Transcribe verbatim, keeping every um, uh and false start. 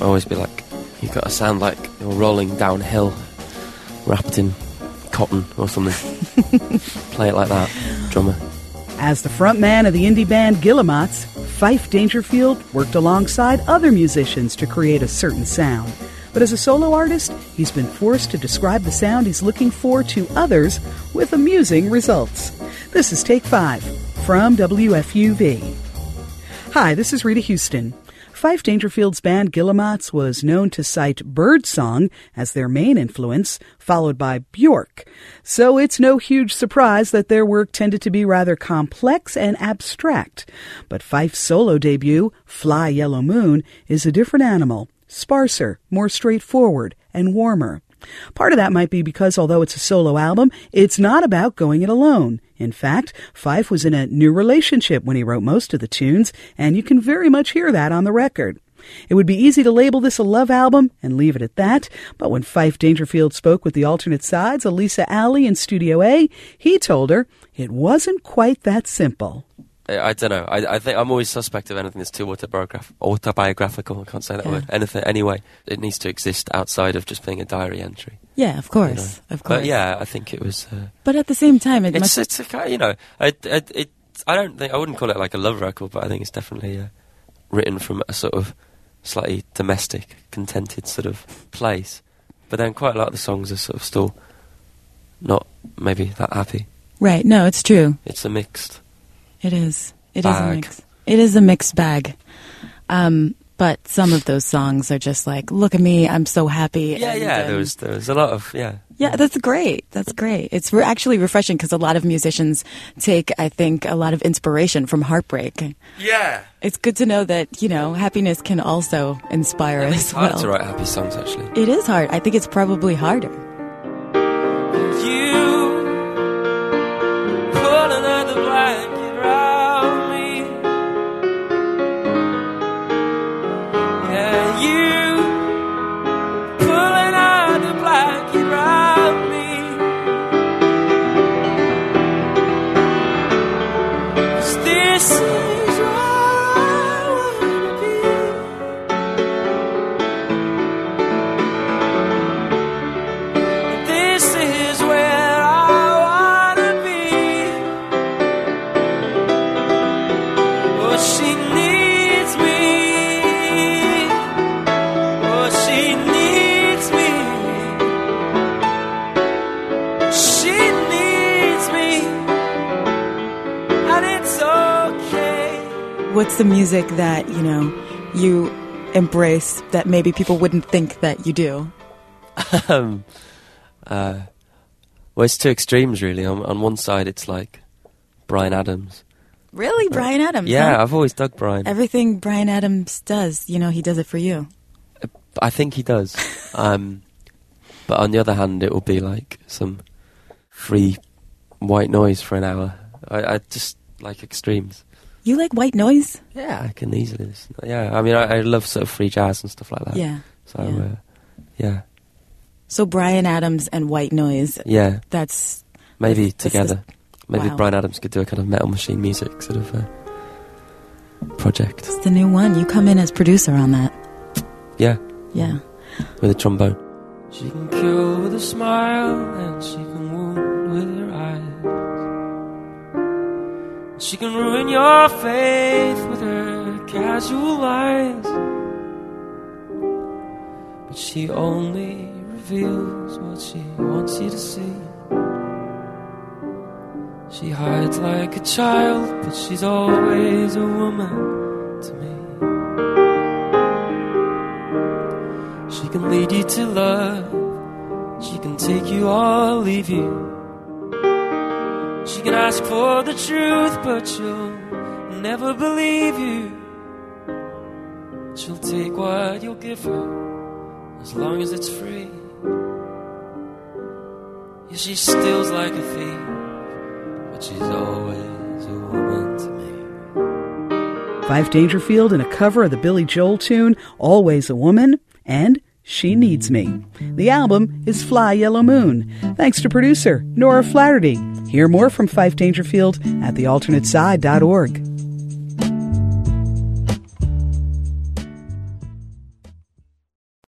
I always be like, you've got to sound like you're rolling downhill, wrapped in cotton or something. Play it like that, drummer. As the frontman of the indie band Guillemots, Fife Dangerfield worked alongside other musicians to create a certain sound. But as a solo artist, he's been forced to describe the sound he's looking for to others with amusing results. This is Take Five from W F U V. Hi, this is Rita Houston. Fife Dangerfield's band Guillemots was known to cite Birdsong as their main influence, followed by Bjork. So it's no huge surprise that their work tended to be rather complex and abstract. But Fife's solo debut, Fly Yellow Moon, is a different animal, sparser, more straightforward, and warmer. Part of that might be because although it's a solo album, it's not about going it alone. In fact, Fife was in a new relationship when he wrote most of the tunes, and you can very much hear that on the record. It would be easy to label this a love album and leave it at that, but when Fife Dangerfield spoke with the alternate sides, Elisa Alley in Studio A, he told her it wasn't quite that simple. I don't know. I, I think I'm always suspect of anything that's too autobiograph- autobiographical. I can't say that yeah. word. Anything. Anyway, it needs to exist outside of just being a diary entry. Yeah, of course, you know? of course. But yeah, I think it was. Uh, but at the same time, it it's, must... it's a kind. You know, I, I, it. I don't think I wouldn't call it like a love record, but I think it's definitely uh, written from a sort of slightly domestic, contented sort of place. But then quite a lot of the songs are sort of still not maybe that happy. Right. No, it's true. It's a mixed. It is. It bag. is a mix. It is a mixed bag. Um, but some of those songs are just like, look at me, I'm so happy. Yeah, and, yeah. um, There was there was a lot of yeah. Yeah, that's great. That's great. It's re- actually refreshing because a lot of musicians take, I think, a lot of inspiration from heartbreak. Yeah. It's good to know that, you know, happiness can also inspire I think us it's hard well. to write happy songs, actually. It is hard. I think it's probably harder. You pull another blanket around me. Yeah, you pull another blanket around me. 'Cause this is where I wanna be. This is where I wanna be. Oh, she needs me. Oh, she needs me. She needs me. And it's okay. What's the music that, you know, you embrace that maybe people wouldn't think that you do? um, uh, well, it's two extremes, really. On, on one side, it's like Bryan Adams. Really? Bryan Adams? Yeah, huh? I've always dug Bryan. Everything Bryan Adams does, you know, he does it for you. I think he does. um, but on the other hand, it will be like some free white noise for an hour. I, I just like extremes. You like white noise? Yeah, I can easily listen. Yeah, I mean, I, I love sort of free jazz and stuff like that. Yeah. So, yeah. Uh, yeah. So Bryan Adams and white noise, Yeah. that's... Maybe this- this together. is- Maybe wow. Bryan Adams could do a kind of Metal Machine music sort of uh, project. It's the new one. You come in as producer on that. Yeah, Yeah. with a trombone. She can kill with a smile and she can wound with her eyes. She can ruin your faith with her casual lies. But she only reveals what she wants you to see. She hides like a child, but she's always a woman to me. She can lead you to love. She can take you or leave you. She can ask for the truth, but she'll never believe you. She'll take what you'll give her, as long as it's free. Yeah, she steals like a thief, but she's always a woman to me. Fife Dangerfield in a cover of the Billy Joel tune, Always a Woman, and She Needs Me. The album is Fly Yellow Moon. Thanks to producer Nora Flaherty. Hear more from Fife Dangerfield at the alternate side dot org.